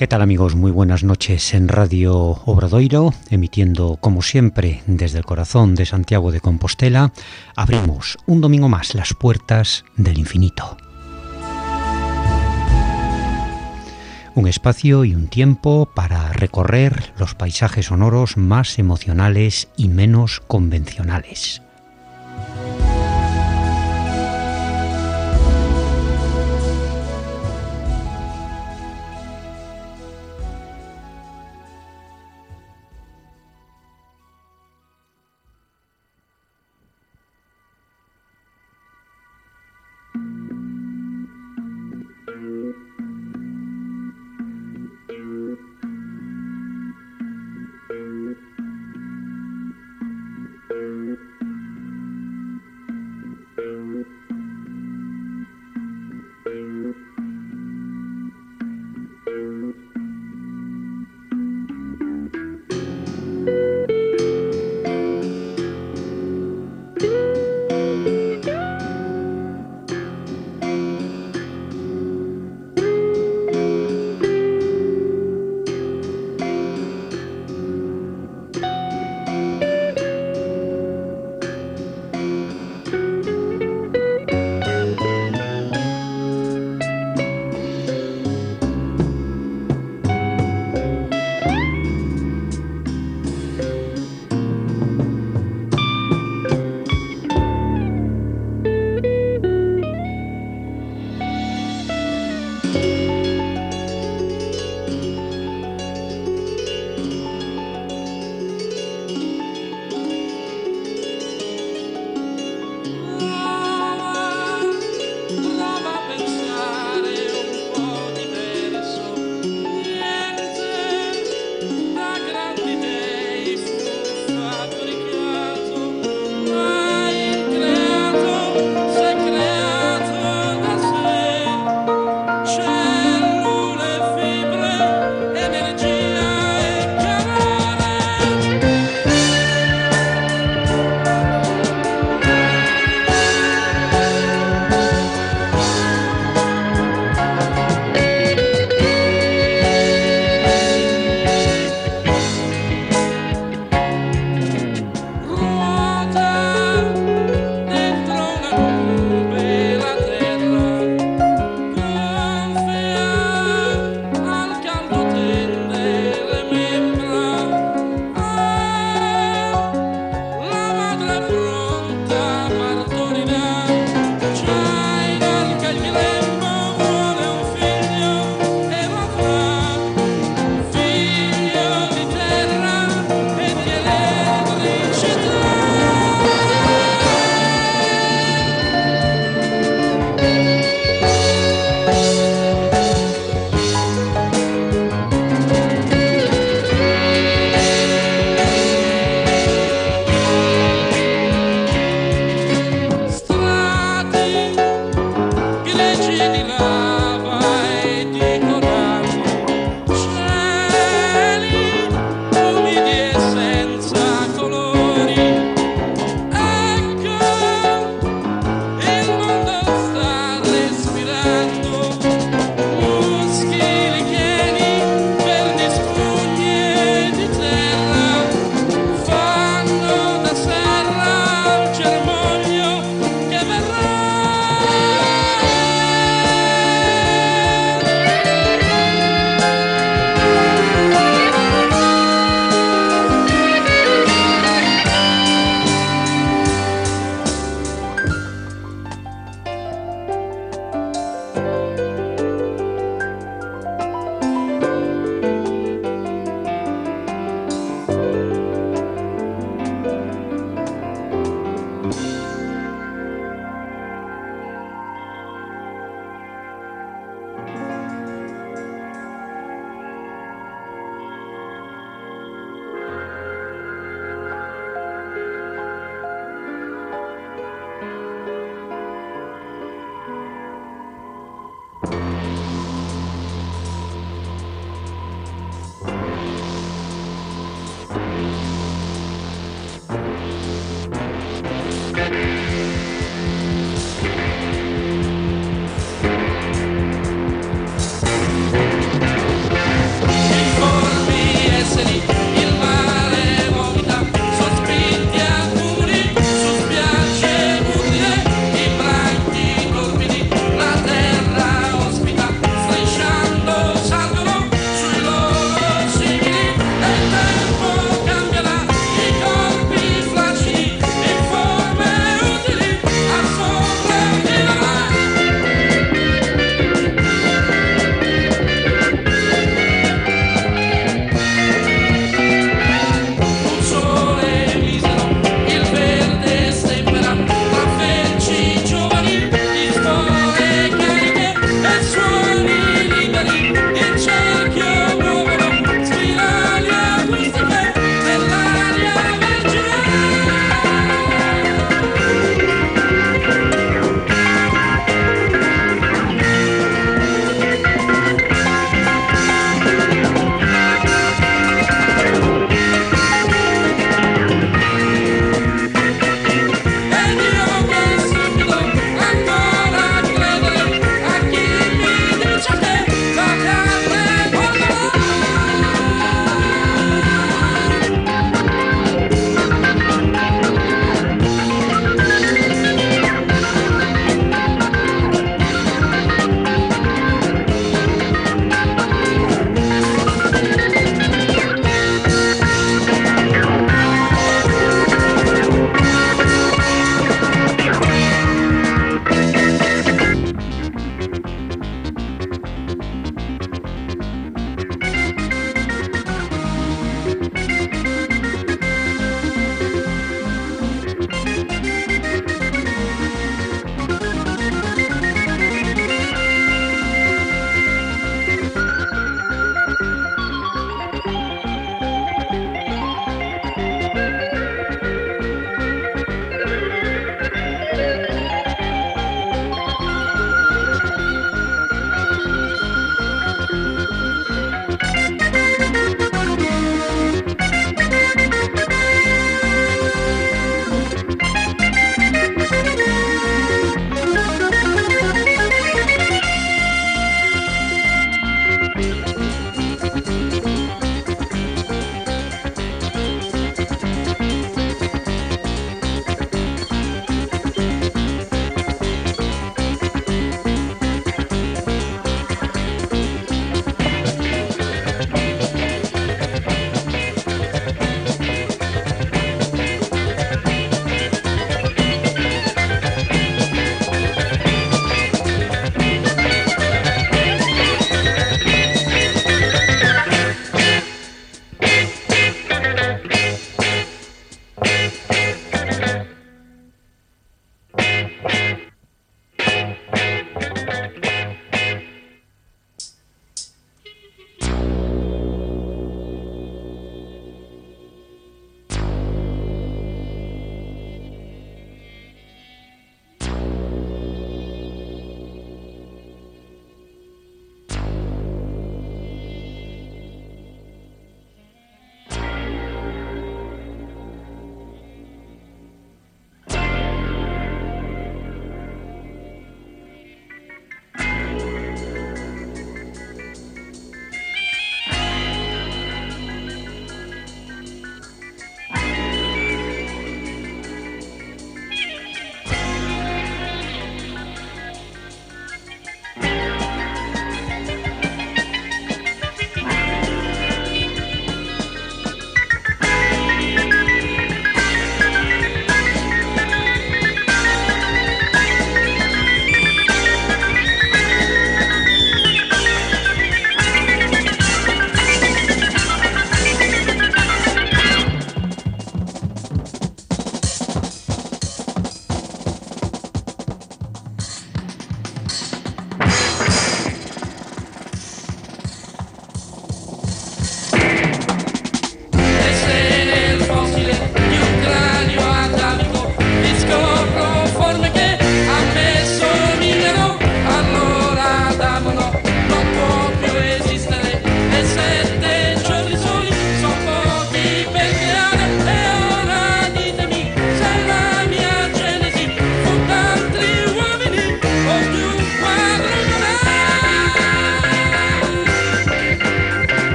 ¿Qué tal, amigos? Muy buenas noches en Radio Obradoiro, emitiendo como siempre desde el corazón de Santiago de Compostela. Abrimos un domingo más las puertas del infinito. Un espacio y un tiempo para recorrer los paisajes sonoros más emocionales y menos convencionales.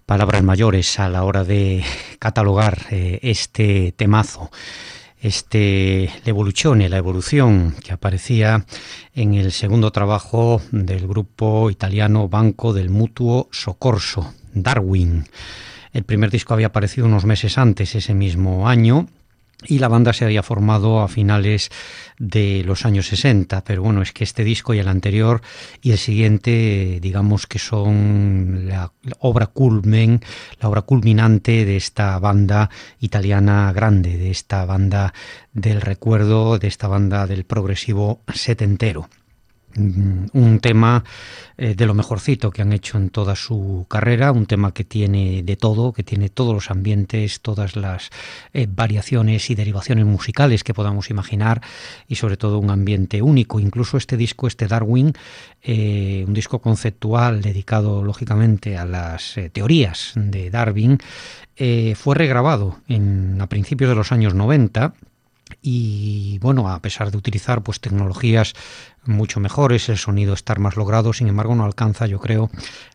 palabras mayores a la hora de catalogar este temazo, la evolución que aparecía en el segundo trabajo del grupo italiano Banco del Mutuo Soccorso, Darwin. El primer disco había aparecido unos meses antes, ese mismo año, y la banda se había formado a finales de los años 60, pero bueno, es que este disco y el anterior y el siguiente, digamos que son la obra culminante de esta banda italiana grande, de esta banda del recuerdo, de esta banda del progresivo setentero. Un tema de lo mejorcito que han hecho en toda su carrera, un tema que tiene de todo, que tiene todos los ambientes, todas las variaciones y derivaciones musicales que podamos imaginar, y sobre todo un ambiente único. Incluso este disco, Darwin, un disco conceptual dedicado lógicamente a las teorías de Darwin, fue regrabado a principios de los años 90. Y bueno, a pesar de utilizar pues tecnologías mucho mejores, el sonido estar más logrado, sin embargo no alcanza, yo creo,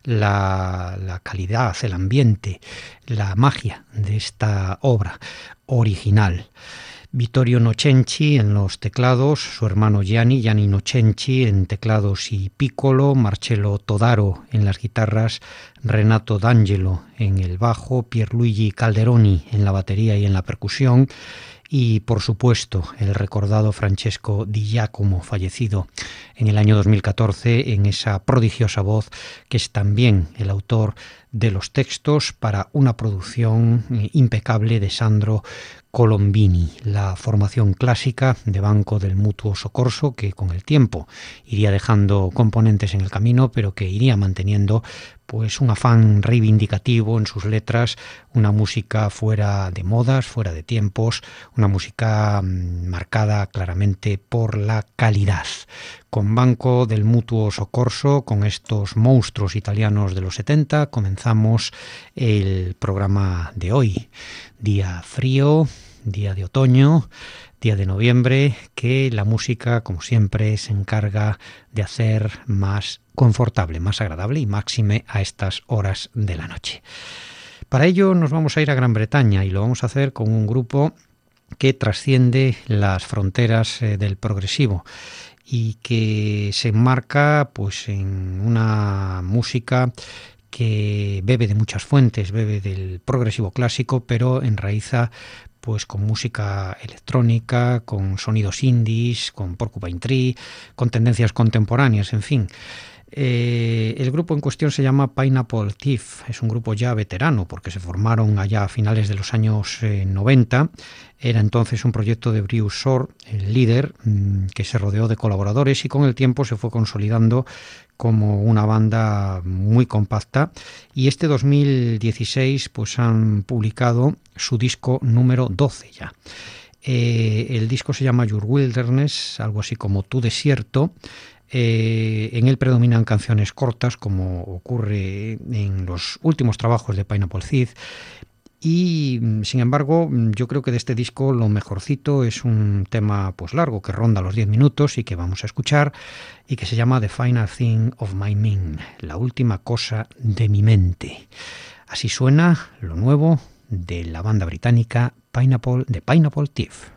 la calidad, el ambiente, la magia de esta obra original. Vittorio Nocenci en los teclados, su hermano Gianni Nocenci en teclados y piccolo, Marcello Todaro en las guitarras, Renato D'Angelo en el bajo, Pierluigi Calderoni en la batería y en la percusión, y por supuesto el recordado Francesco Di Giacomo, fallecido en el año 2014, en esa prodigiosa voz, que es también el autor de los textos para una producción impecable de Sandro Colombini, la formación clásica de Banco del Mutuo Soccorso, que con el tiempo iría dejando componentes en el camino, pero que iría manteniendo pues un afán reivindicativo en sus letras, una música fuera de modas, fuera de tiempos, una música marcada claramente por la calidad. Con Banco del Mutuo Soccorso, con estos monstruos italianos de los 70, comenzamos el programa de hoy. Día frío, día de otoño, día de noviembre, que la música, como siempre, se encarga de hacer más confortable, más agradable y máxime a estas horas de la noche. Para ello nos vamos a ir a Gran Bretaña y lo vamos a hacer con un grupo que trasciende las fronteras del progresivo y que se enmarca pues en una música que bebe de muchas fuentes, bebe del progresivo clásico, pero enraiza pues con música electrónica, con sonidos indies, con Porcupine Tree, con tendencias contemporáneas, en fin. El grupo en cuestión se llama Pineapple Thief, es un grupo ya veterano porque se formaron allá a finales de los años 90. Era entonces un proyecto de Bruce Shore, el líder, que se rodeó de colaboradores y con el tiempo se fue consolidando como una banda muy compacta, y este 2016 pues han publicado su disco número 12 ya. El disco se llama Your Wilderness, algo así como Tu Desierto. En él predominan canciones cortas, como ocurre en los últimos trabajos de Pineapple Thief, y sin embargo yo creo que de este disco lo mejorcito es un tema pues largo, que ronda los 10 minutos y que vamos a escuchar, y que se llama The Final Thing of My Mind, la última cosa de mi mente. Así suena lo nuevo de la banda británica Pineapple Thief.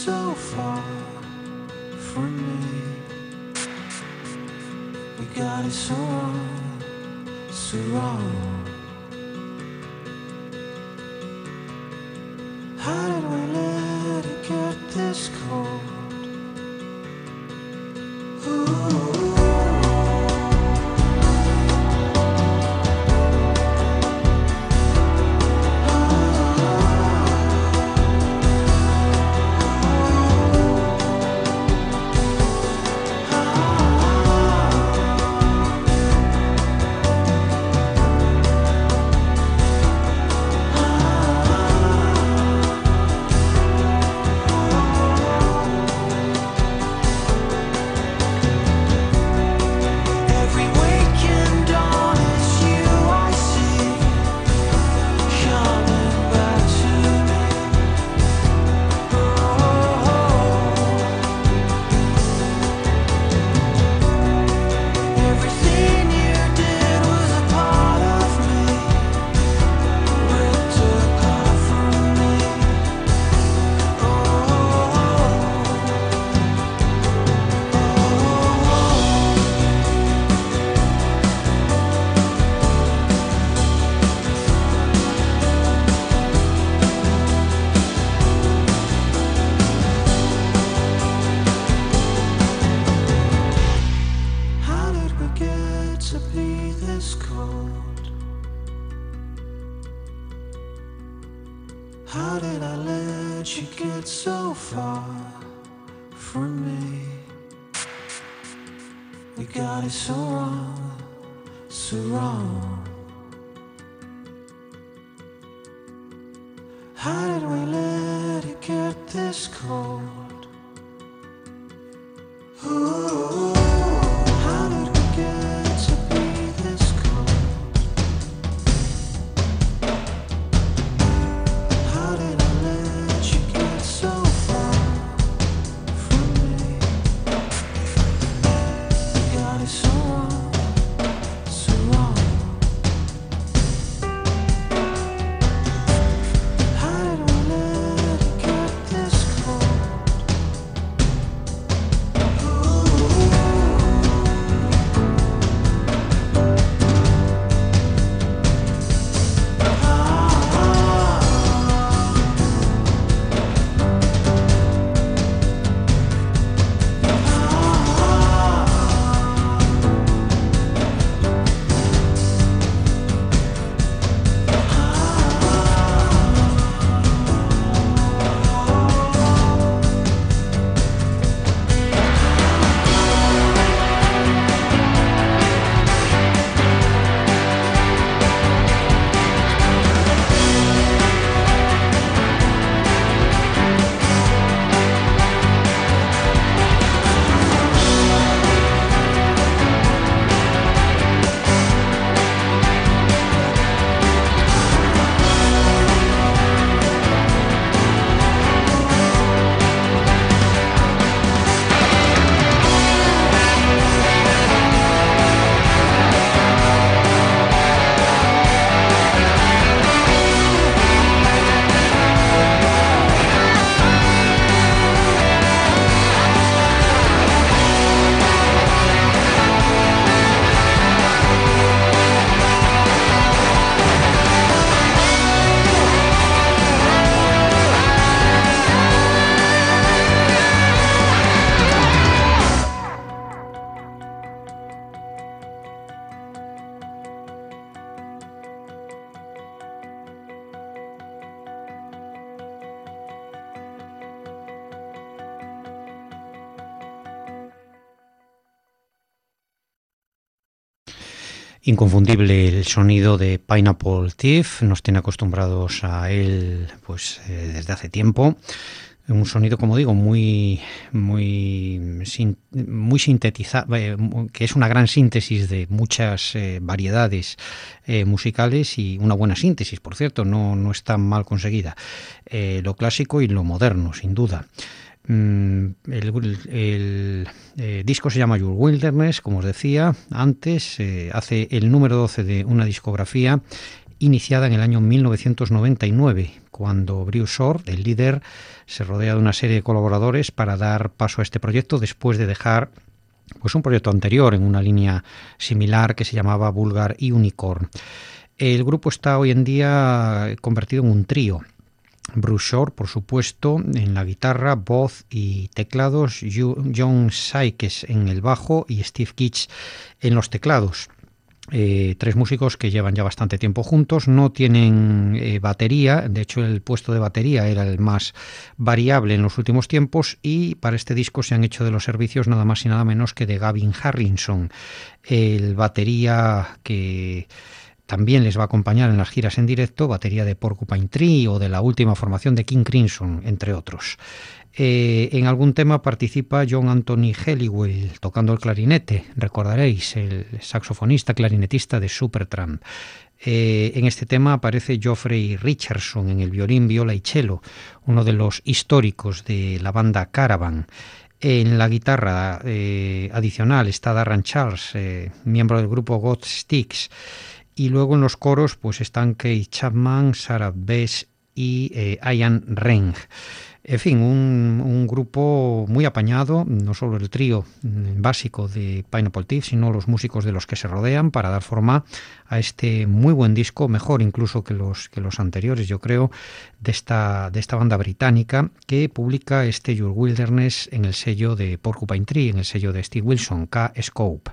so far from me. We got it so wrong, so wrong. How did we let it get this cold? Ooh. How did I let you get so far from me? We got it so wrong, so wrong. How did we let it get this cold? Ooh, how did we get to be this cold? How did I let you get so far from me? We got it so wrong, so wrong. How did we let it get this cold? Inconfundible el sonido de Pineapple Thief, nos tiene acostumbrados a él pues desde hace tiempo. Un sonido, como digo, muy sintetizado, que es una gran síntesis de muchas variedades musicales, y una buena síntesis, por cierto, no es tan mal conseguida. Lo clásico y lo moderno, sin duda. El disco se llama Your Wilderness, como os decía antes. Hace el número 12 de una discografía iniciada en el año 1999 cuando Bruce Orr, el líder, se rodea de una serie de colaboradores para dar paso a este proyecto después de dejar pues un proyecto anterior en una línea similar que se llamaba Vulgar y Unicorn. El grupo está hoy en día convertido en un trío. Bruce Shore, por supuesto, en la guitarra, voz y teclados, John Sykes en el bajo y Steve Kitsch en los teclados. Tres músicos que llevan ya bastante tiempo juntos, no tienen batería, de hecho el puesto de batería era el más variable en los últimos tiempos, y para este disco se han hecho de los servicios nada más y nada menos que de Gavin Harrison, el batería que también les va a acompañar en las giras en directo, batería de Porcupine Tree o de la última formación de King Crimson, entre otros. En algún tema participa John Anthony Helliwell tocando el clarinete, recordaréis, el saxofonista clarinetista de Supertramp. En este tema aparece Geoffrey Richardson en el violín, viola y cello, uno de los históricos de la banda Caravan. En la guitarra adicional está Darren Charles, miembro del grupo God Sticks. Y luego en los coros pues están Keith Chapman, Sarah Bess y Ian Reng. En fin, un grupo muy apañado, no solo el trío básico de Pineapple Thief, sino los músicos de los que se rodean para dar forma a este muy buen disco, mejor incluso que los anteriores, yo creo, de esta banda británica que publica este Your Wilderness en el sello de Porcupine Tree, en el sello de Steve Wilson, K-Scope.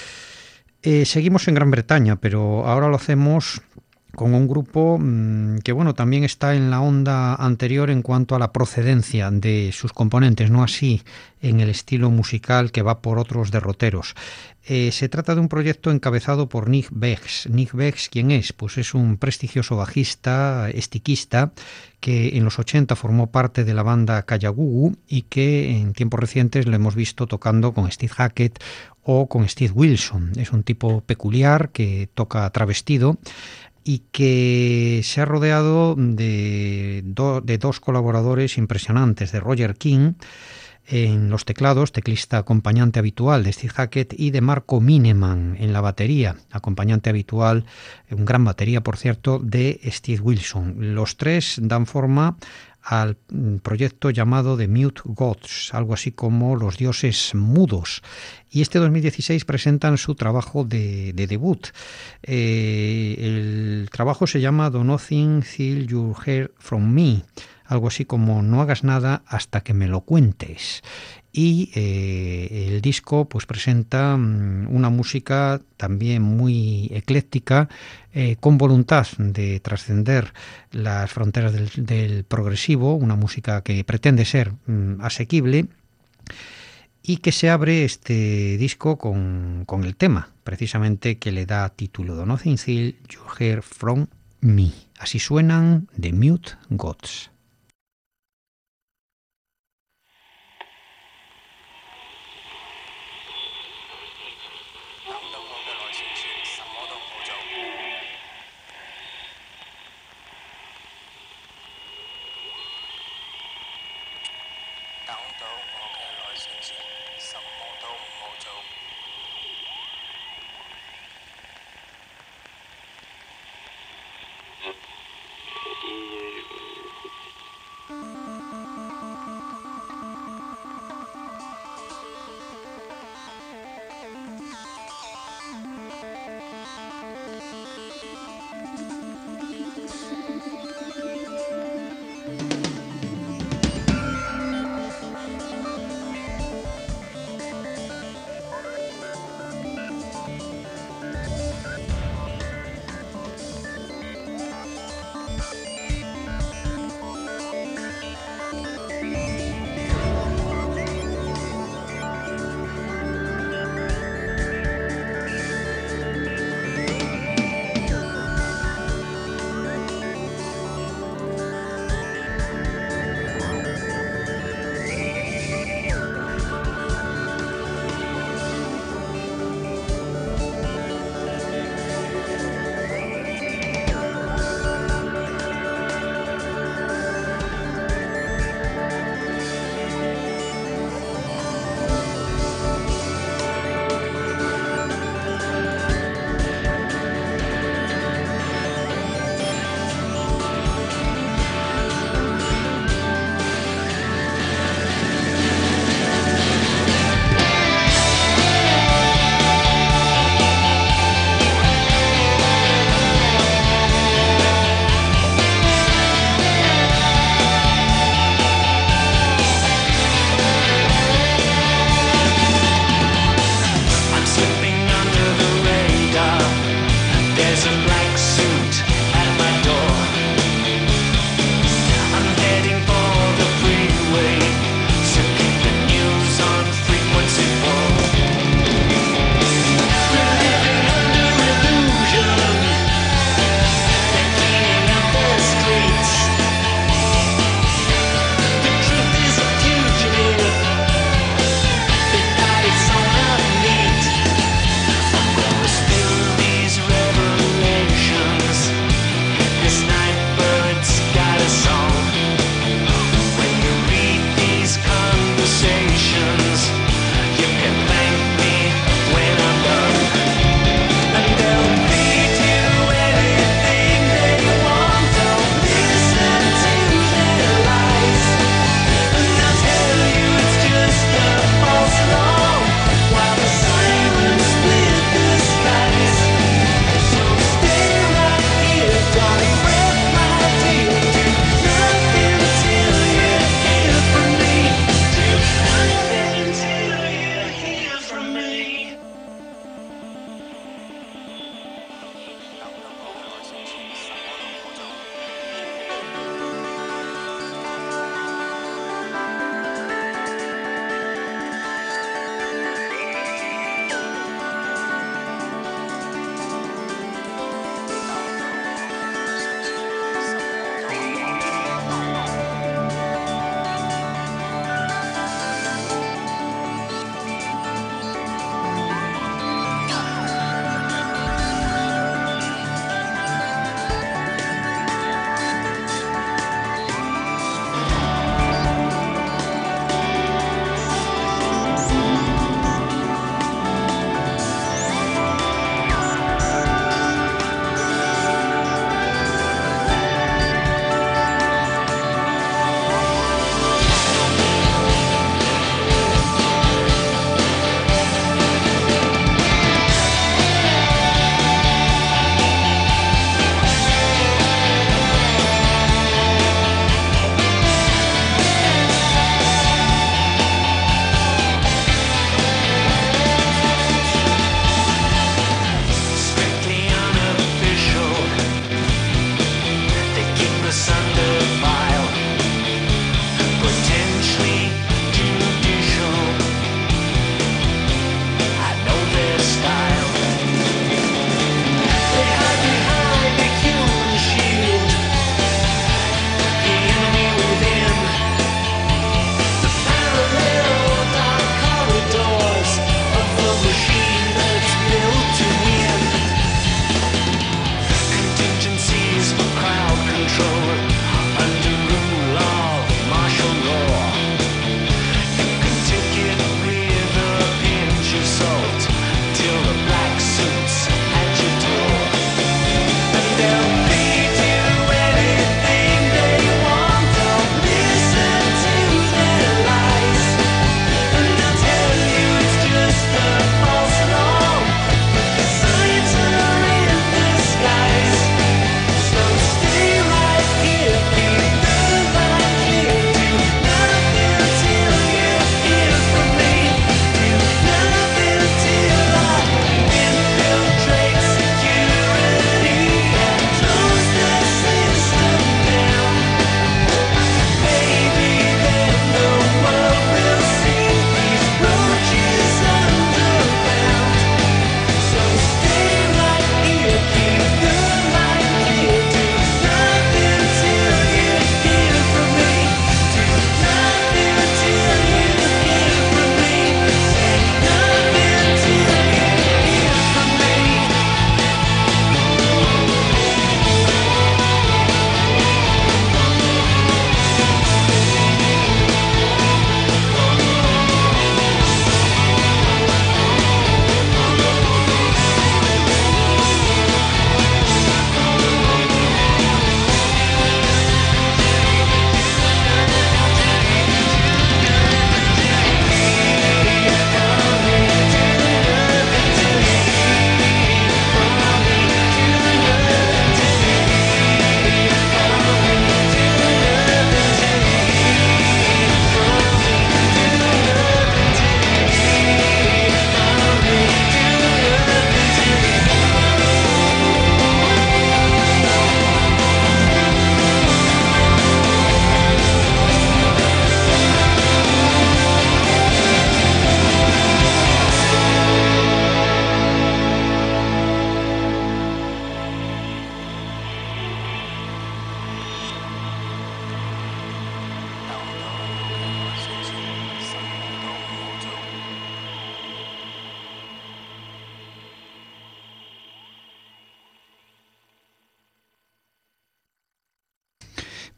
Seguimos en Gran Bretaña, pero ahora lo hacemos con un grupo que bueno, también está en la onda anterior en cuanto a la procedencia de sus componentes, no así en el estilo musical, que va por otros derroteros. Se trata de un proyecto encabezado por Nick Beggs. Nick Beggs, ¿quién es? Pues es un prestigioso bajista, estiquista, que en los 80 formó parte de la banda Kajagoogoo y que en tiempos recientes lo hemos visto tocando con Steve Hackett o con Steve Wilson. Es un tipo peculiar que toca travestido y que se ha rodeado de dos colaboradores impresionantes, de Roger King en los teclados, teclista acompañante habitual de Steve Hackett, y de Marco Mineman en la batería, acompañante habitual, un gran batería por cierto, de Steve Wilson. Los tres dan forma al proyecto llamado The Mute Gods, algo así como los dioses mudos, y este 2016 presentan su trabajo de debut. El trabajo se llama Do Nothing Till You Hear From Me, algo así como no hagas nada hasta que me lo cuentes. Y el disco pues presenta una música también muy ecléctica, con voluntad de trascender las fronteras del progresivo, una música que pretende ser asequible, y que se abre este disco con el tema precisamente que le da título, Do Nothing Till You Hear From Me. Así suenan The Mute Gods.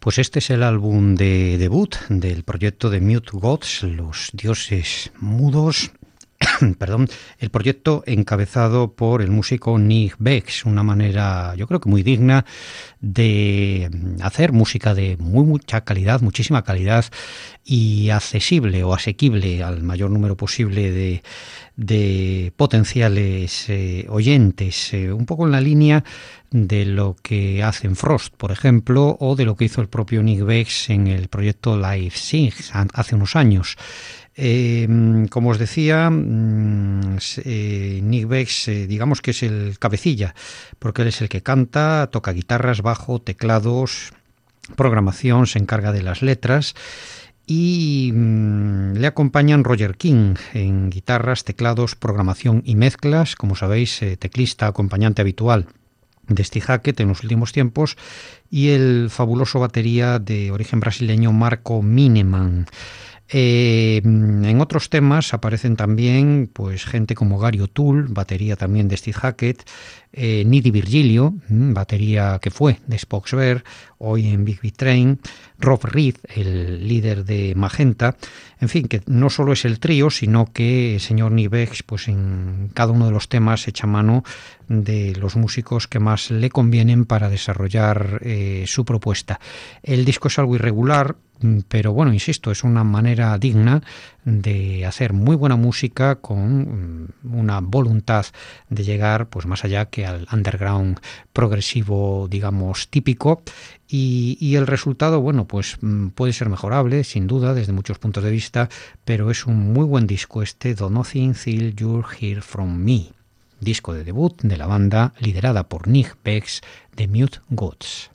Pues este es el álbum de debut del proyecto de Mute Gods, los dioses mudos. Perdón, el proyecto encabezado por el músico Nick Beggs, una manera yo creo que muy digna de hacer música de mucha calidad, muchísima calidad y accesible o asequible al mayor número posible de potenciales oyentes, un poco en la línea de lo que hacen Frost, por ejemplo, o de lo que hizo el propio Nick Beggs en el proyecto Live Sync hace unos años. Como os decía, Nick Beggs, digamos que es el cabecilla, porque él es el que canta, toca guitarras, bajo, teclados, programación, se encarga de las letras y le acompañan Roger King en guitarras, teclados, programación y mezclas, como sabéis, teclista acompañante habitual de Steve Hackett en los últimos tiempos, y el fabuloso batería de origen brasileño Marco Mineman. En otros temas aparecen también pues gente como Gary O'Toole, batería también de Steve Hackett, Nidi Virgilio, batería que fue de Spock's Bear, hoy en Big Beat Train, Rob Reed, el líder de Magenta. En fin, que no solo es el trío, sino que el señor Nick Beggs, pues en cada uno de los temas echa mano de los músicos que más le convienen para desarrollar su propuesta. El disco es algo irregular, pero bueno, insisto, es una manera digna de hacer muy buena música con una voluntad de llegar pues más allá que al underground progresivo, digamos, típico, y el resultado, bueno, pues puede ser mejorable, sin duda, desde muchos puntos de vista, pero es un muy buen disco este, Do Nothing Till You Hear From Me, disco de debut de la banda liderada por Nick Beggs de Mute Gods.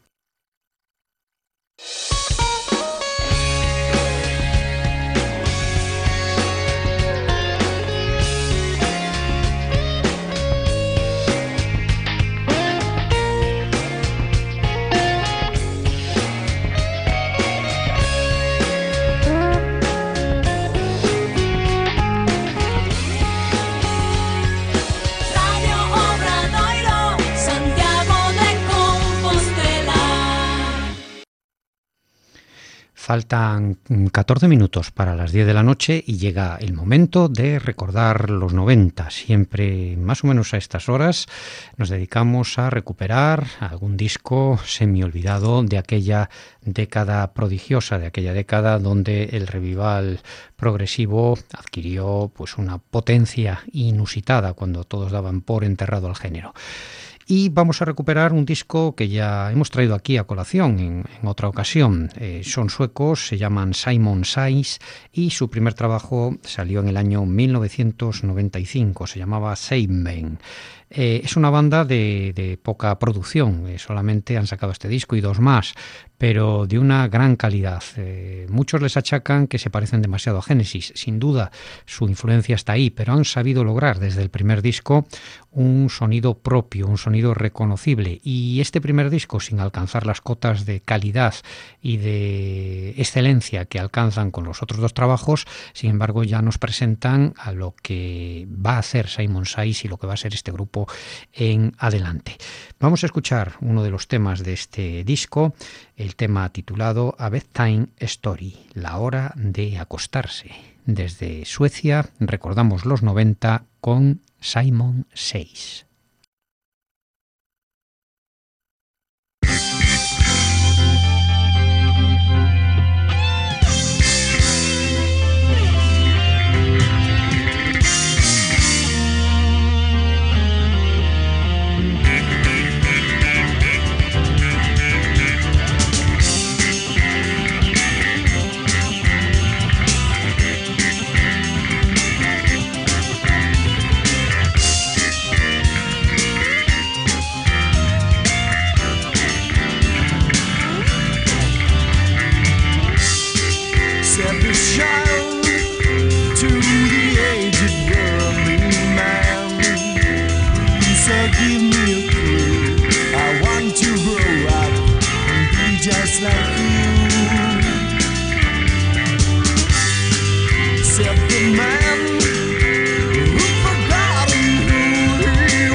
Faltan 14 minutos para las 10 de la noche y llega el momento de recordar los 90. Siempre más o menos a estas horas nos dedicamos a recuperar algún disco semi-olvidado de aquella década prodigiosa, de aquella década donde el revival progresivo adquirió pues una potencia inusitada cuando todos daban por enterrado al género. Y vamos a recuperar un disco que ya hemos traído aquí a colación en otra ocasión. Son suecos, se llaman Simon Says y su primer trabajo salió en el año 1995, se llamaba Seiben. Es una banda de poca producción, solamente han sacado este disco y dos más, pero de una gran calidad. Muchos les achacan que se parecen demasiado a Genesis. Sin duda, su influencia está ahí, pero han sabido lograr desde el primer disco un sonido propio, un sonido reconocible. Y este primer disco, sin alcanzar las cotas de calidad y de excelencia que alcanzan con los otros dos trabajos, sin embargo, ya nos presentan a lo que va a hacer Simon Says y lo que va a ser este grupo en adelante. Vamos a escuchar uno de los temas de este disco, el tema titulado A Bedtime Story, la hora de acostarse. Desde Suecia recordamos los 90 con Simon Says.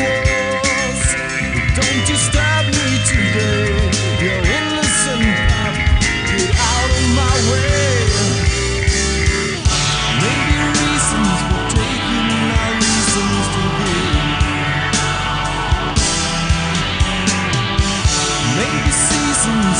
Don't you stop me today, you're innocent.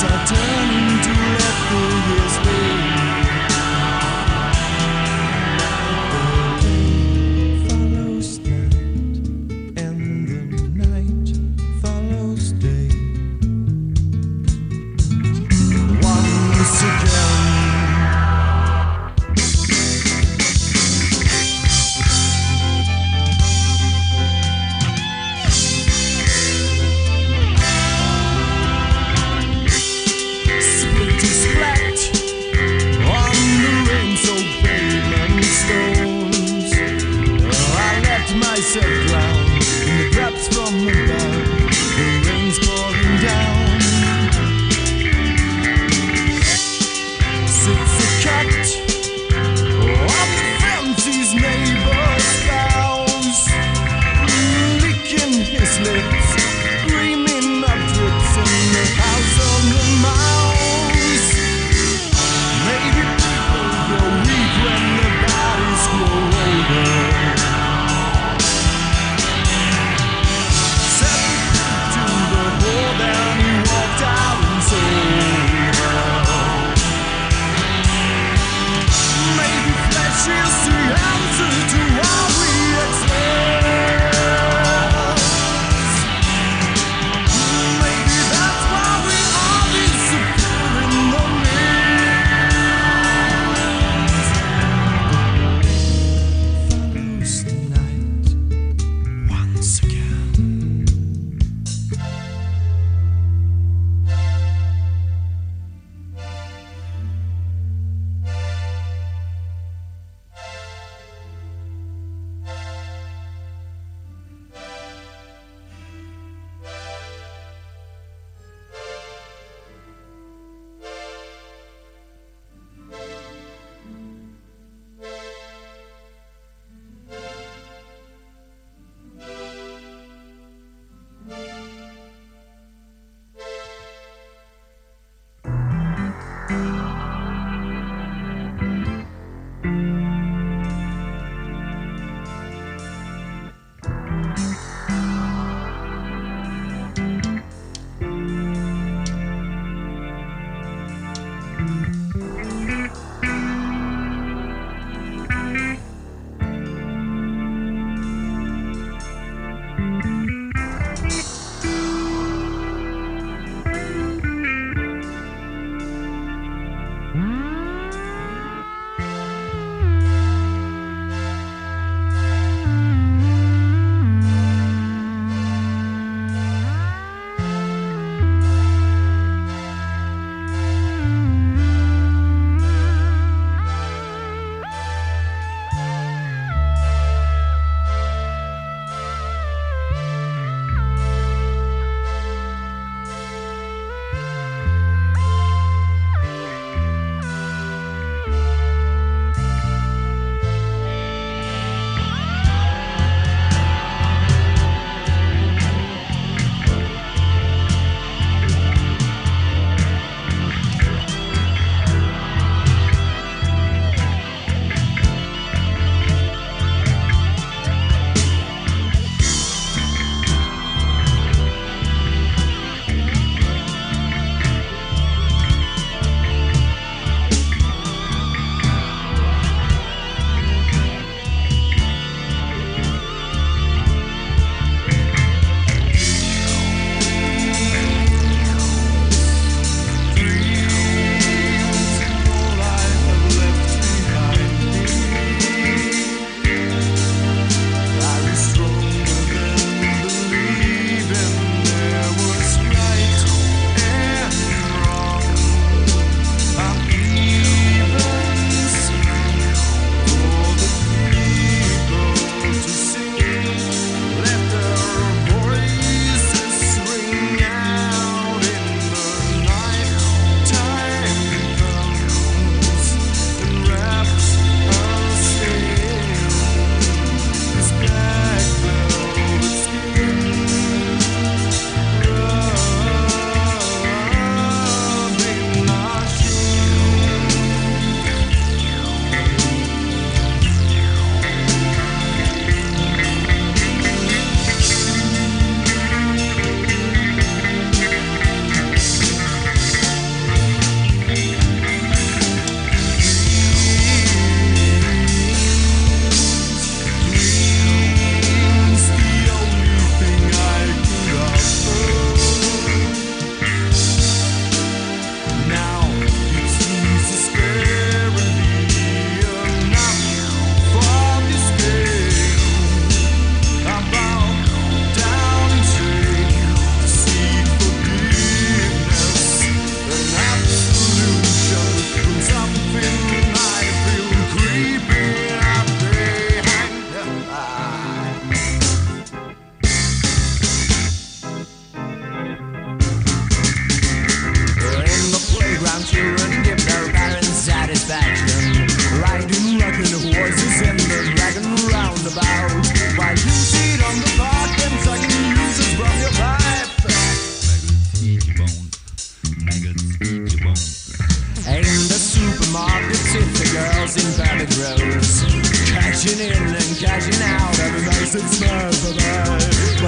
Split is flat.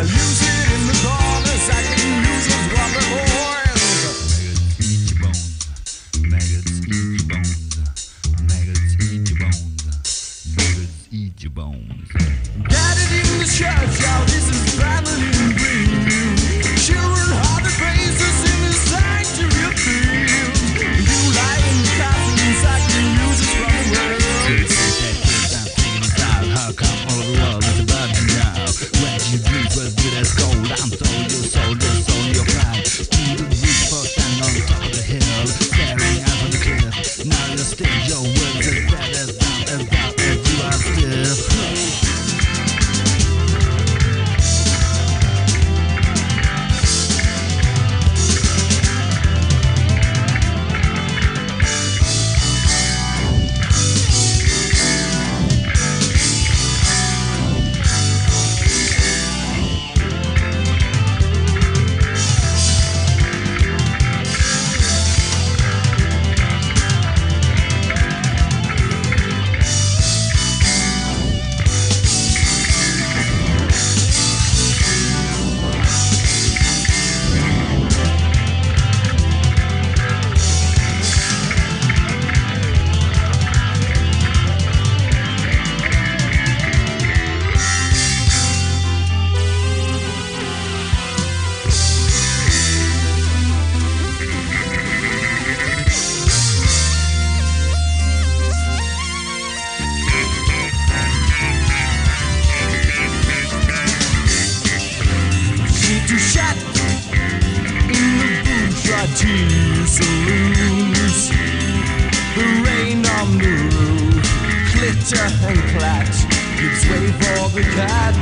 tea saloons, the rain on the roof, glitter and clat, gives way for the cat.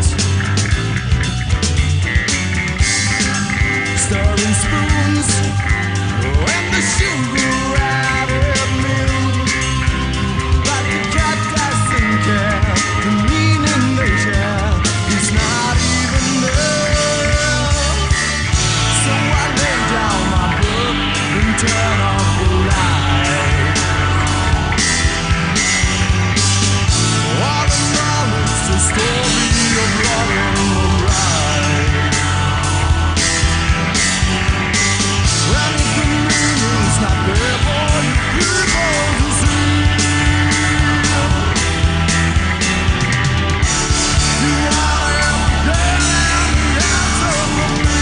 Stirring spoons and the sugar added milk, but the cat doesn't care. The meaning they share is not even there. So I lay down my book and turn off the light. All the knowledge, the story of love and the right. And if the meaning's not there for you people to see, you are dead and the answer for me.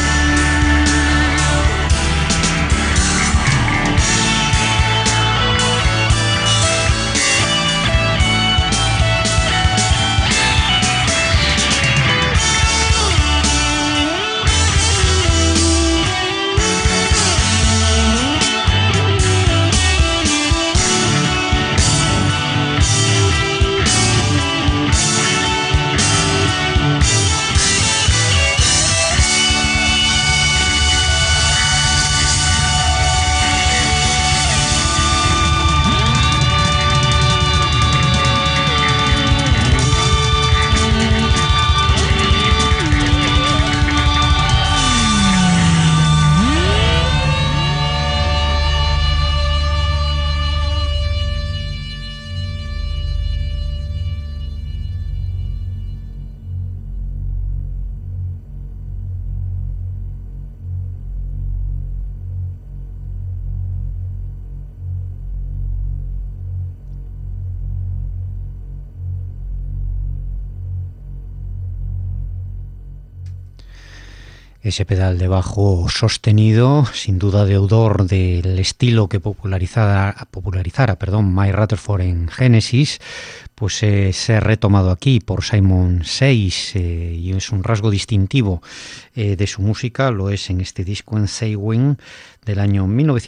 Ese pedal de bajo sostenido, sin duda deudor del estilo que popularizara Mike Rutherford en Genesis, pues se ha retomado aquí por Simon Says y es un rasgo distintivo de su música, lo es en este disco en Saywin del año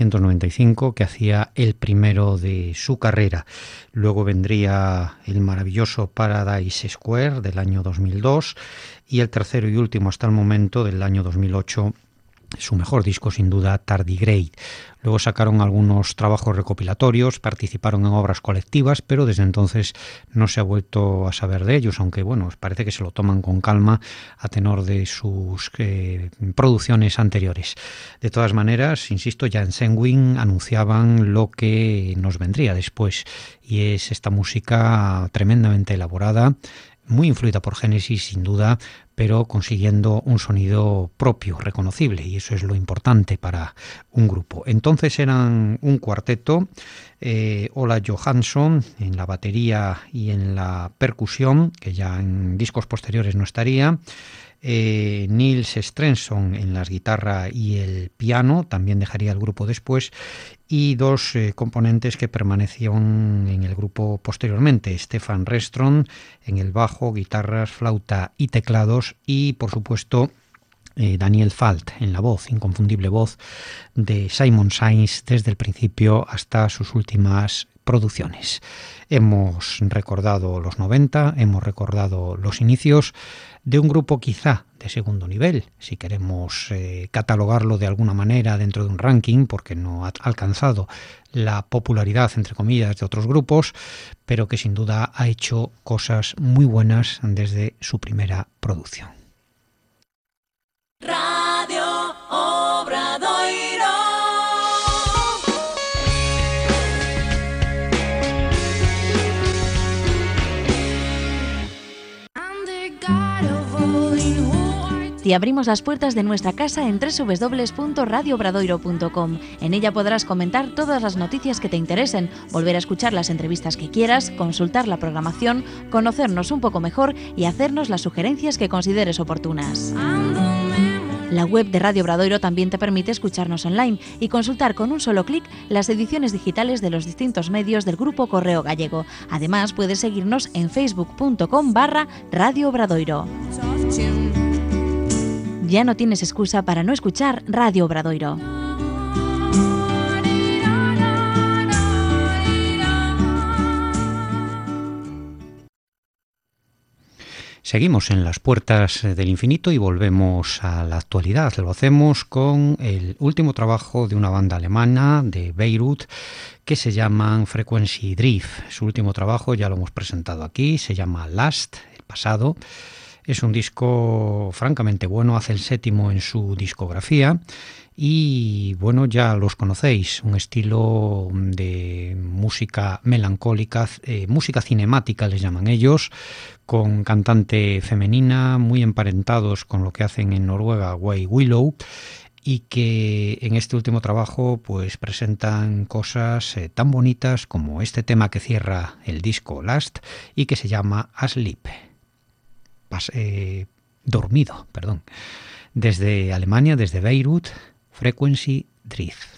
1995, que hacía el primero de su carrera. Luego vendría el maravilloso Paradise Square del año 2002 y el tercero y último hasta el momento del año 2008, su mejor disco sin duda, Tardigrade. Luego sacaron algunos trabajos recopilatorios, participaron en obras colectivas, pero desde entonces no se ha vuelto a saber de ellos, aunque bueno, parece que se lo toman con calma a tenor de sus producciones anteriores. De todas maneras, insisto, ya en Saywin anunciaban lo que nos vendría después, y es esta música tremendamente elaborada, muy influida por Genesis sin duda, pero consiguiendo un sonido propio, reconocible, y eso es lo importante para un grupo. Entonces eran un cuarteto, Ola Johansson en la batería y en la percusión, que ya en discos posteriores no estaría, Nils Strenson en las guitarras y el piano, también dejaría el grupo después, y dos componentes que permanecieron en el grupo posteriormente, Stefan Restron en el bajo, guitarras, flauta y teclados, y por supuesto Daniel Falt en la voz, inconfundible voz de Simon Sainz desde el principio hasta sus últimas producciones. Hemos recordado los 90, hemos recordado los inicios de un grupo quizá de segundo nivel, si queremos catalogarlo de alguna manera dentro de un ranking, porque no ha alcanzado la popularidad, entre comillas, de otros grupos, pero que sin duda ha hecho cosas muy buenas desde su primera producción. Radio Obradoiro. Te abrimos las puertas de nuestra casa en www.radioobradoiro.com. En ella podrás comentar todas las noticias que te interesen, volver a escuchar las entrevistas que quieras, consultar la programación, conocernos un poco mejor y hacernos las sugerencias que consideres oportunas. La web de Radio Obradoiro también te permite escucharnos online y consultar con un solo clic las ediciones digitales de los distintos medios del Grupo Correo Gallego. Además, puedes seguirnos en facebook.com/Radio Obradoiro. Ya no tienes excusa para no escuchar Radio Obradoiro. Seguimos en las puertas del infinito y volvemos a la actualidad. Lo hacemos con el último trabajo de una banda alemana de Beirut que se llaman Frequency Drift. Su último trabajo ya lo hemos presentado aquí, se llama Last, el pasado. Es un disco francamente bueno, hace el 7º en su discografía y bueno, ya los conocéis, un estilo de música melancólica, música cinemática les llaman ellos, con cantante femenina, muy emparentados con lo que hacen en Noruega Way Willow, y que en este último trabajo pues presentan cosas tan bonitas como este tema que cierra el disco Last y que se llama Asleep. Dormido, perdón. Desde Alemania, desde Beirut, Frequency Drift.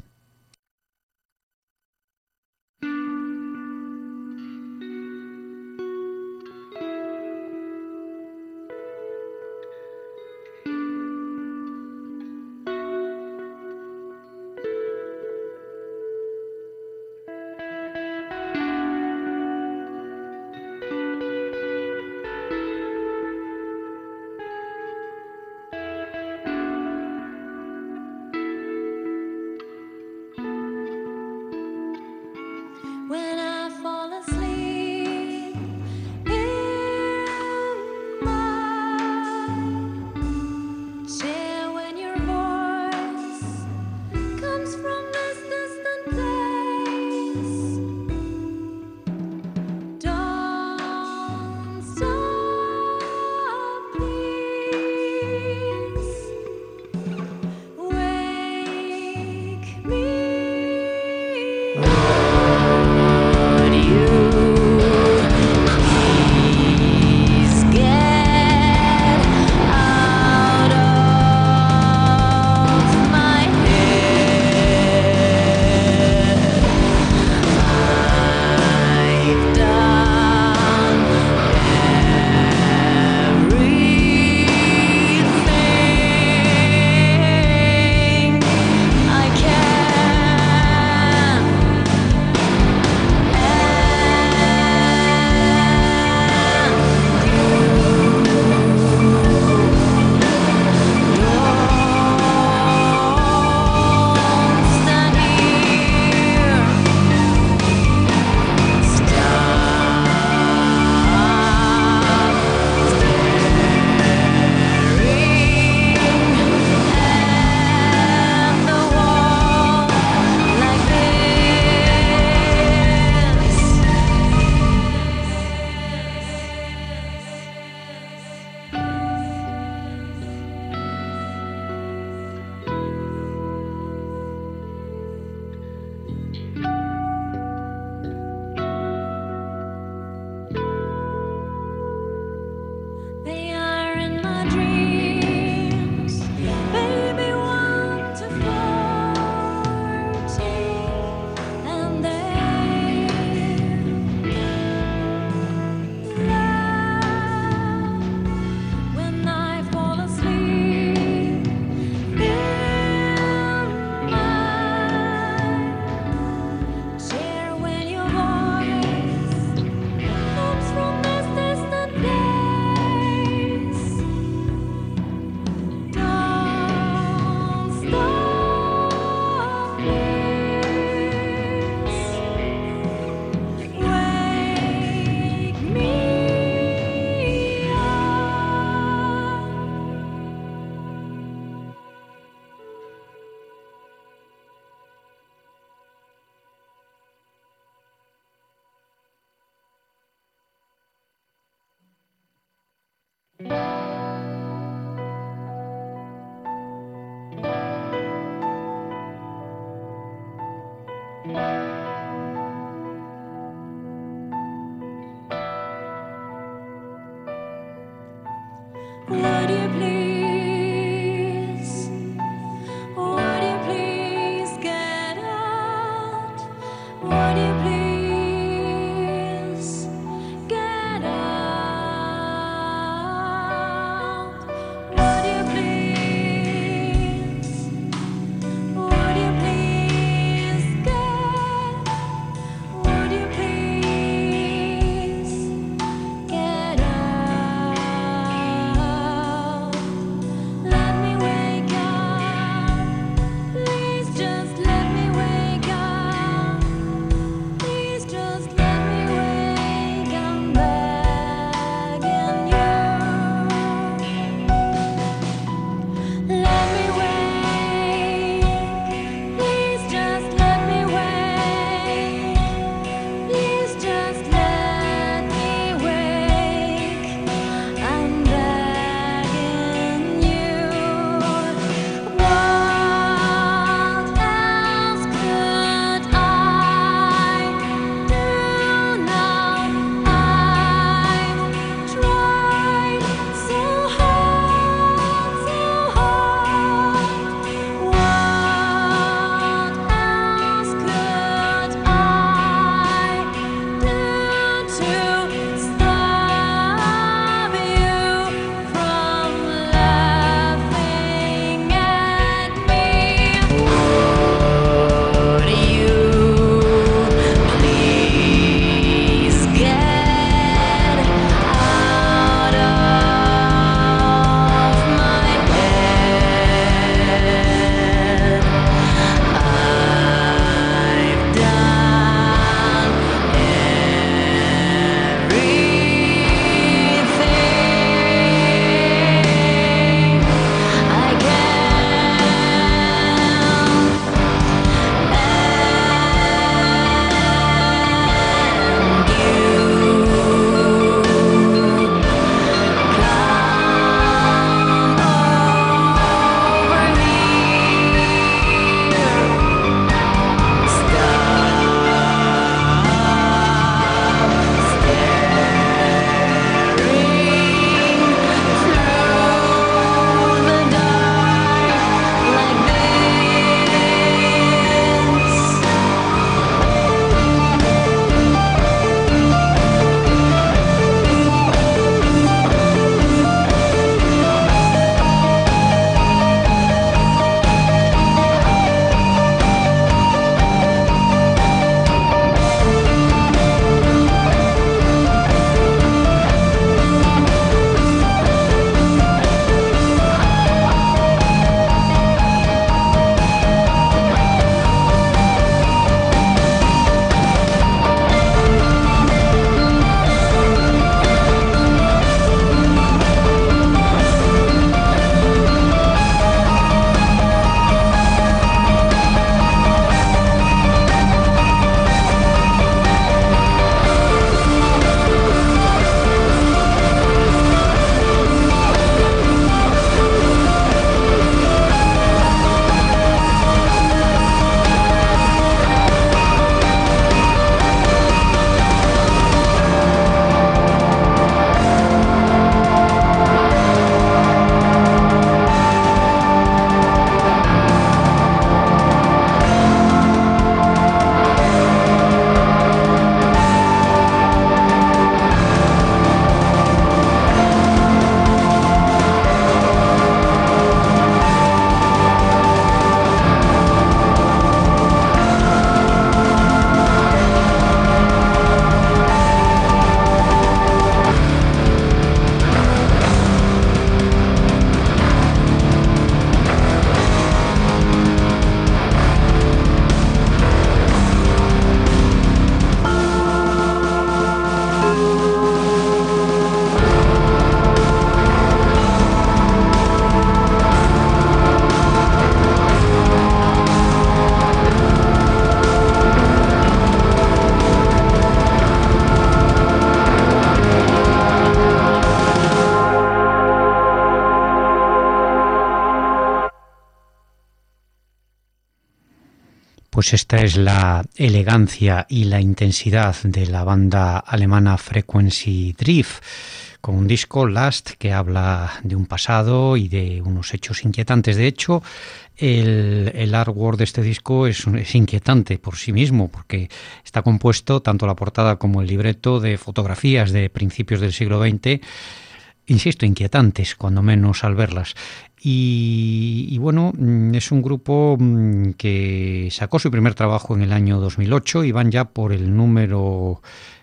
Pues esta es la elegancia y la intensidad de la banda alemana Frequency Drift, con un disco Last que habla de un pasado y de unos hechos inquietantes. De hecho, el artwork de este disco es inquietante por sí mismo, porque está compuesto, tanto la portada como el libreto, de fotografías de principios del siglo XX, insisto, inquietantes, cuando menos al verlas. Y bueno, es un grupo que sacó su primer trabajo en el año 2008 y van ya por el número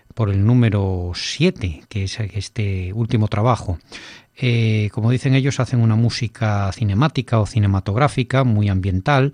7, que es este último trabajo. Como dicen ellos, hacen una música cinemática o cinematográfica muy ambiental.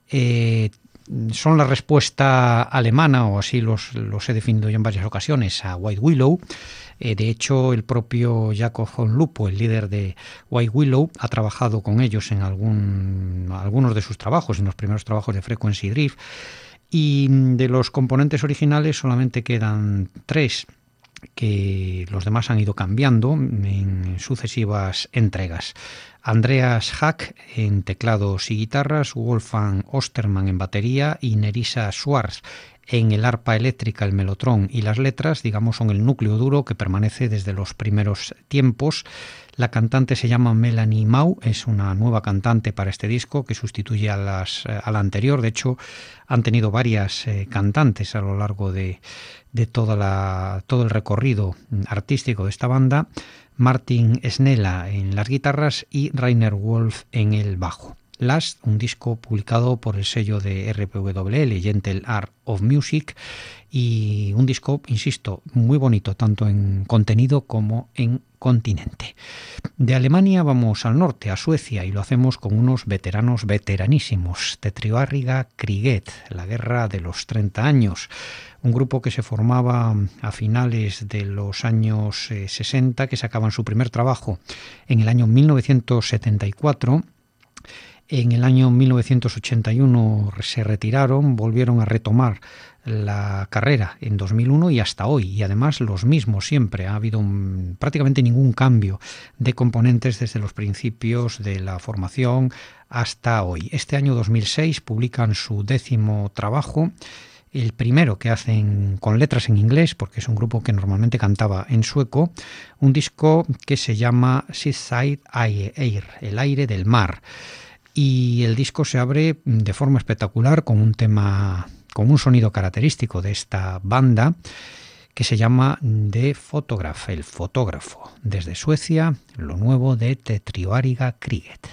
Son la respuesta alemana, o así los he definido yo en varias ocasiones, a White Willow. De hecho, el propio Jakob von Lupo, el líder de White Willow, ha trabajado con ellos en algunos de sus trabajos, en los primeros trabajos de Frequency Drift. Y de los componentes originales solamente quedan 3, que los demás han ido cambiando en sucesivas entregas. Andreas Hack en teclados y guitarras, Wolfgang Ostermann en batería y Nerissa Schwarz en el arpa eléctrica, el melotron y las letras, digamos, son el núcleo duro que permanece desde los primeros tiempos. La cantante se llama Melanie Mau, es una nueva cantante para este disco que sustituye a la anterior. De hecho, han tenido varias cantantes a lo largo de todo el recorrido artístico de esta banda. Martin Snella en las guitarras y Rainer Wolf en el bajo. Last, un disco publicado por el sello de RPWL, Gentle Art of Music, y un disco, insisto, muy bonito, tanto en contenido como en continente. De Alemania vamos al norte, a Suecia, y lo hacemos con unos veteranos veteranísimos, Tetrioarriga Kriget, la guerra de los 30 años, un grupo que se formaba a finales de los años 60, que sacaban su primer trabajo en el año 1974. En el año 1981 se retiraron, volvieron a retomar la carrera en 2001 y hasta hoy, y además los mismos siempre. Ha habido prácticamente ningún cambio de componentes desde los principios de la formación hasta hoy. Este año 2006 publican su 10º trabajo, el primero que hacen con letras en inglés, porque es un grupo que normalmente cantaba en sueco, un disco que se llama Seaside Air, el aire del mar. Y el disco se abre de forma espectacular con un tema, con un sonido característico de esta banda que se llama The Photograph, el fotógrafo. Desde Suecia, lo nuevo de Tetrioarriga Kriget.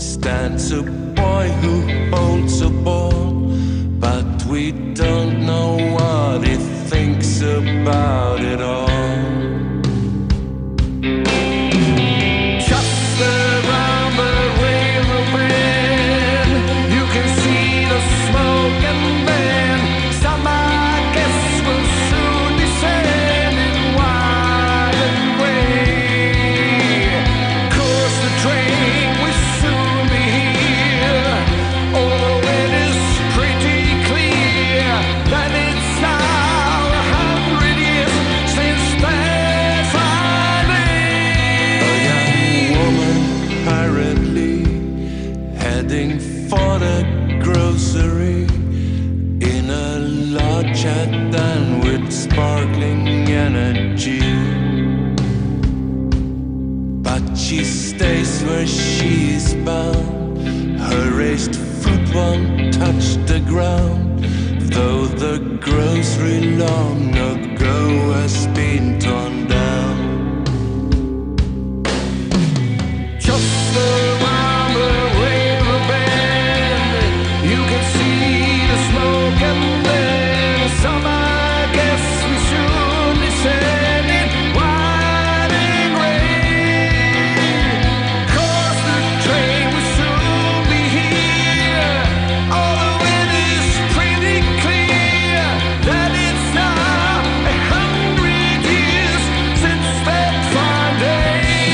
stands a boy who holds a ball, but we don't know grocery in a large sedan with sparkling energy. But she stays where she is bound. Her raised foot won't touch the ground, though the grocery long ago has been torn down. Just around the river bend, you can see the smoke, and then summer guess we soon descend in white and gray. 'Cause the train will soon be here. All the wind is pretty clear that it's now 100 years since that fine day.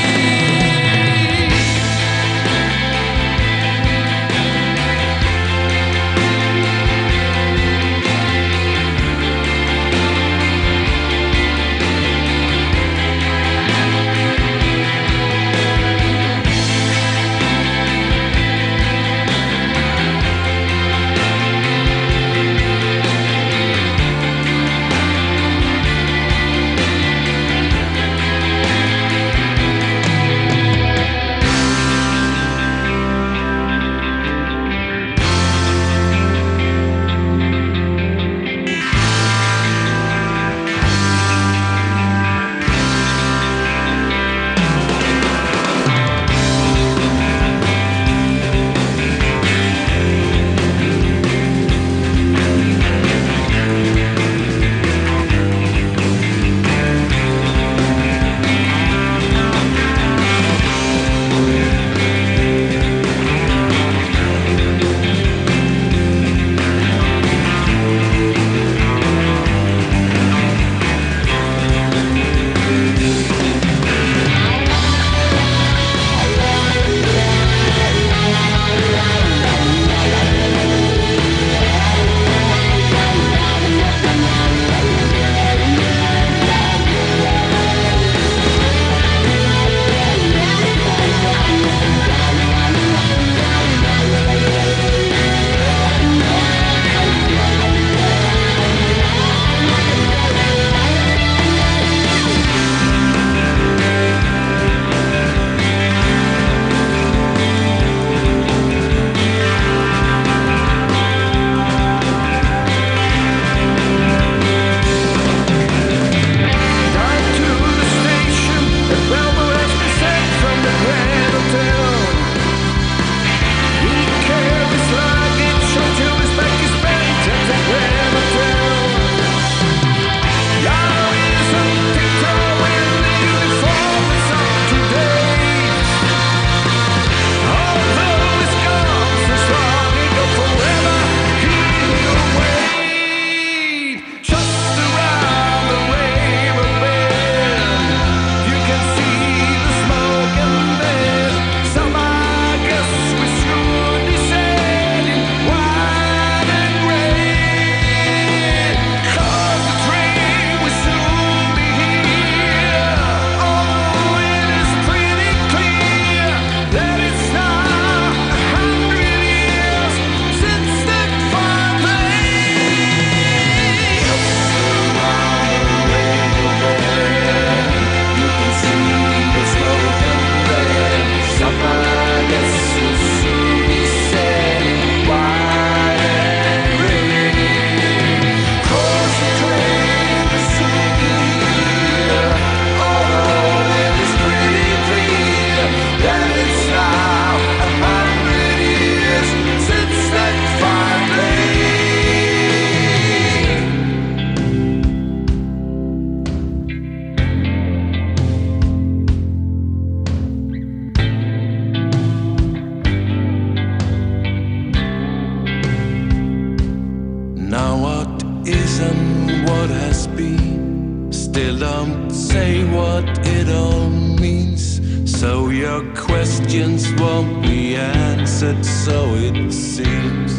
So your questions won't be answered, so it seems.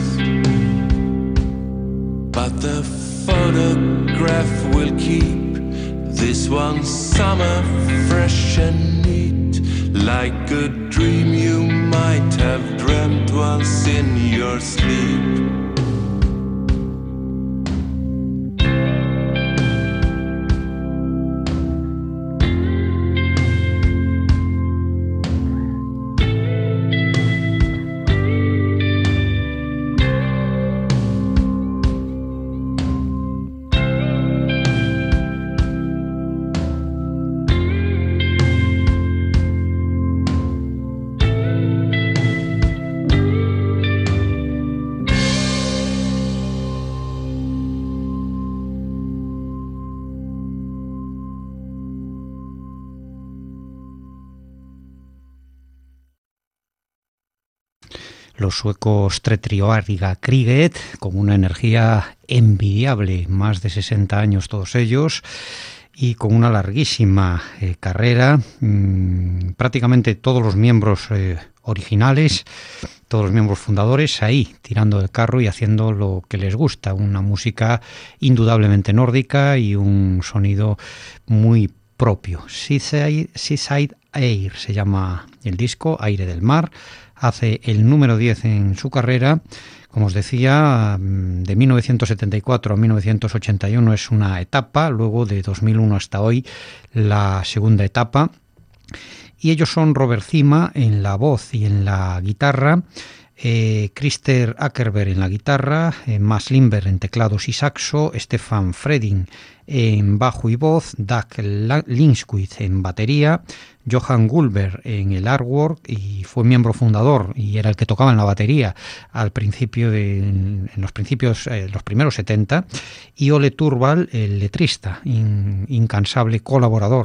But the photograph will keep this one summer fresh and neat. like a dream you might have dreamt once in your sleep. Los suecos Tretrioariga Kriget, con una energía envidiable, más de 60 años todos ellos, y con una larguísima carrera, prácticamente todos los miembros originales, todos los miembros fundadores ahí, tirando del carro y haciendo lo que les gusta, una música indudablemente nórdica y un sonido muy propio. Seaside Air se llama el disco, Aire del Mar. Hace el número 10 en su carrera. Como os decía, de 1974 a 1981 es una etapa, luego de 2001 hasta hoy la segunda etapa. Y ellos son Robert Cima en la voz y en la guitarra, Christer Ackerberg en la guitarra, Mads Lindberg en teclados y saxo, Stefan Freding en bajo y voz, Dag Lindskvist en batería, Johan Gullberg en el artwork, y fue miembro fundador y era el que tocaba en la batería al principio en los primeros 70, y Ole Turvald, el letrista, incansable colaborador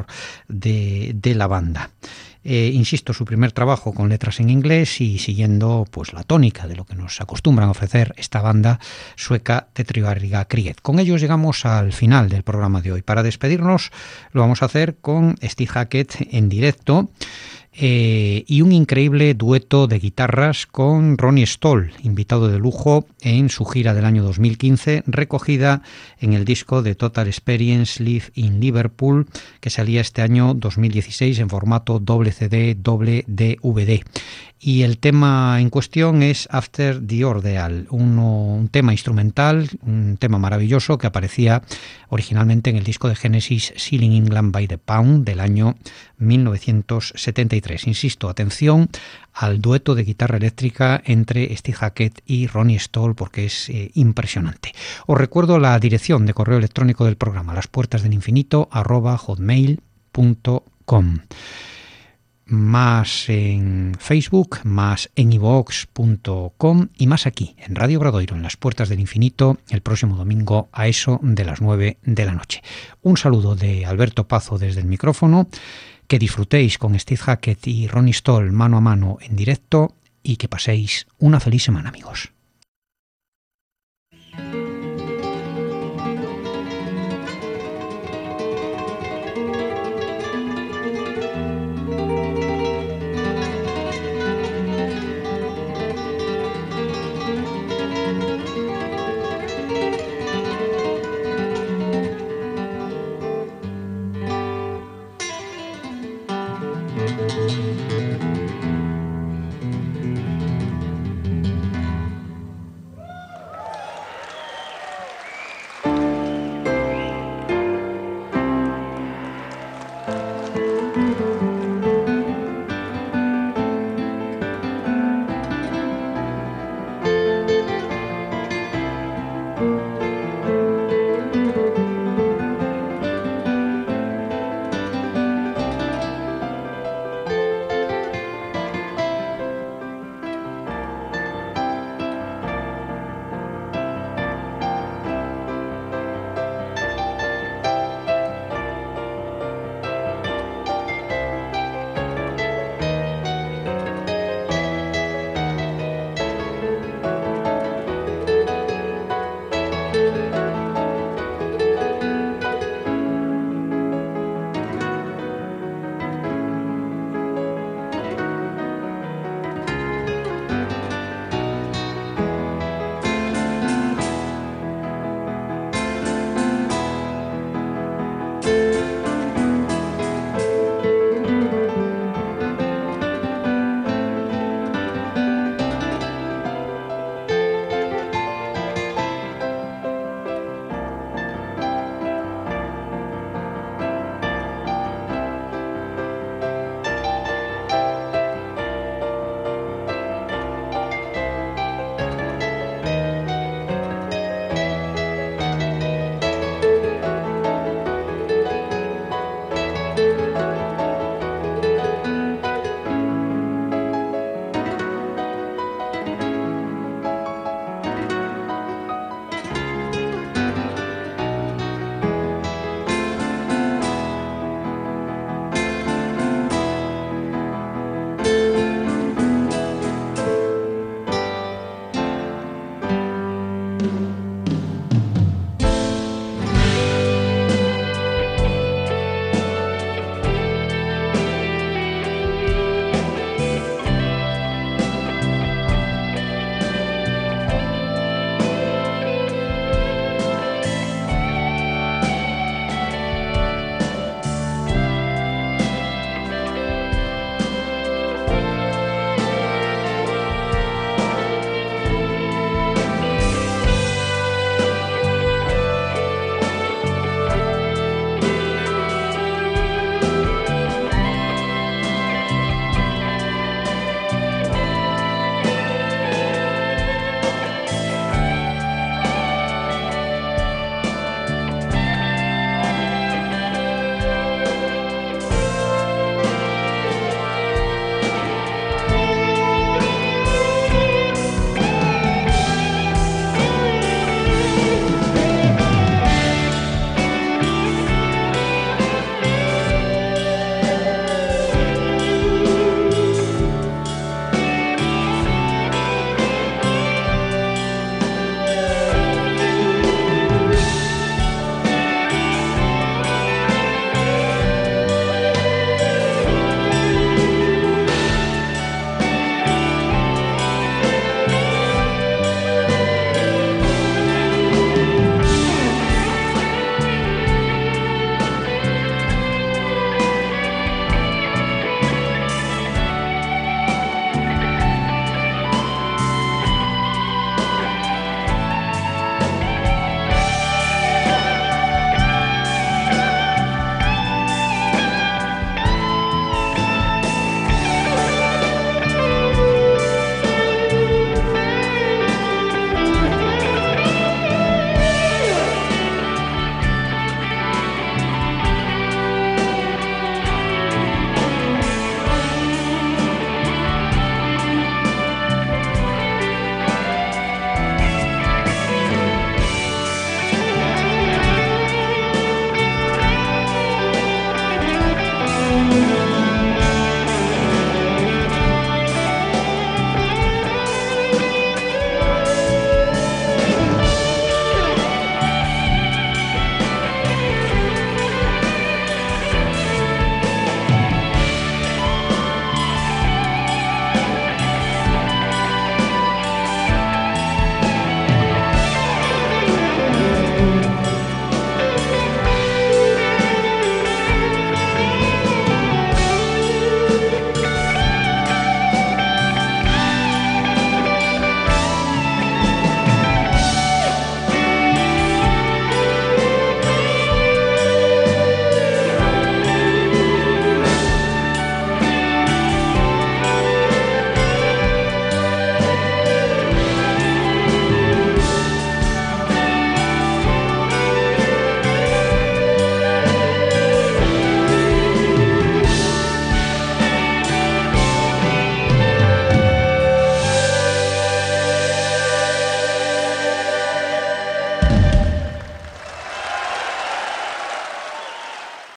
de la banda. Insisto, su primer trabajo con letras en inglés y siguiendo pues la tónica de lo que nos acostumbran a ofrecer esta banda sueca Tretrioariga Kriget. Con ellos llegamos al final del programa de hoy. Para despedirnos lo vamos a hacer con Steve Hackett en directo y un increíble dueto de guitarras con Ronnie Stoll, invitado de lujo en su gira del año 2015, recogida en el disco de Total Experience Live in Liverpool, que salía este año 2016 en formato doble CD, doble DVD. Y el tema en cuestión es After the Ordeal, un tema instrumental, un tema maravilloso que aparecía originalmente en el disco de Genesis Sealing England by the Pound del año 1973. Insisto, atención al dueto de guitarra eléctrica entre Steve Hackett y Ronnie Stoll porque es impresionante. Os recuerdo la dirección de correo electrónico del programa, laspuertasdelinfinito@hotmail.com. Más en Facebook, más en iVoox.com y más aquí, en Radio Obradoiro, en Las Puertas del Infinito, el próximo domingo a eso de las 9 de la noche. Un saludo de Alberto Pazo desde el micrófono, que disfrutéis con Steve Hackett y Ronnie Stoll mano a mano en directo y que paséis una feliz semana, amigos.